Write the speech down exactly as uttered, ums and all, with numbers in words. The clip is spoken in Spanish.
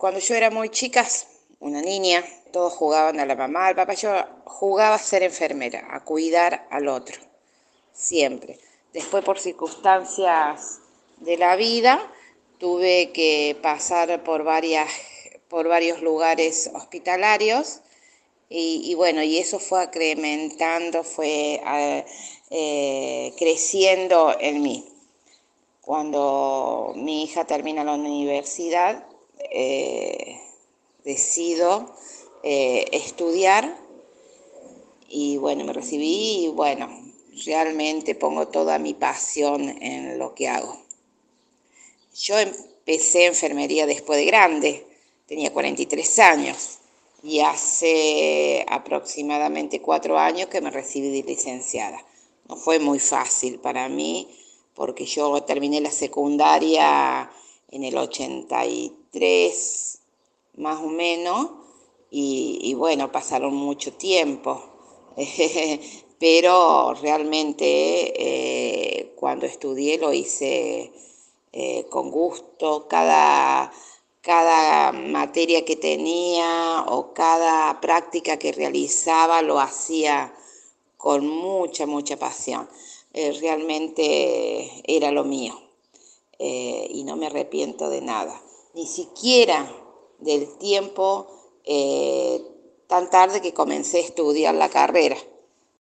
cuando yo era muy chica, una niña, todos jugaban a la mamá, al papá, yo jugaba a ser enfermera, a cuidar al otro, siempre. Después, por circunstancias de la vida, tuve que pasar por varias, por varios lugares hospitalarios y, y bueno, y eso fue incrementando, fue eh, eh, creciendo en mí. Cuando mi hija termina la universidad, eh, decido eh, estudiar y bueno, me recibí y bueno, realmente pongo toda mi pasión en lo que hago. Yo empecé enfermería después de grande, tenía cuarenta y tres años y hace aproximadamente cuatro años que me recibí de licenciada. No fue muy fácil para mí porque yo terminé la secundaria en el ochenta y tres más o menos y, y bueno, pasaron mucho tiempo. Pero realmente eh, cuando estudié lo hice eh, con gusto, cada, cada materia que tenía o cada práctica que realizaba lo hacía con mucha, mucha pasión. Eh, realmente era lo mío eh, y no me arrepiento de nada, ni siquiera del tiempo eh, tan tarde que comencé a estudiar la carrera.